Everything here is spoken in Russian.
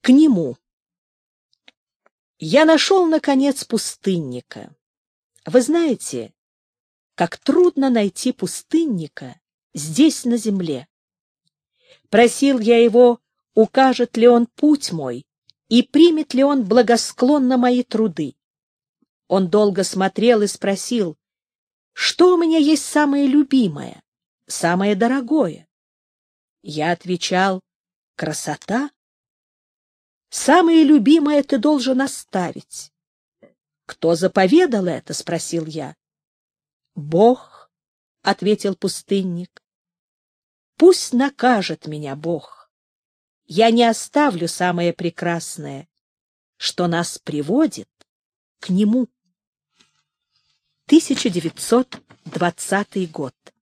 к нему. Я нашел, наконец, пустынника. Вы знаете, как трудно найти пустынника здесь, на земле. Просил я его, укажет ли он путь мой и примет ли он благосклонно мои труды. Он долго смотрел и спросил, что у меня есть самое любимое, самое дорогое. Я отвечал, красота. Самое любимое ты должен оставить. Кто заповедал это? — спросил я. Бог, — ответил пустынник. Пусть накажет меня Бог. Я не оставлю самое прекрасное, что нас приводит к нему. 1920 год.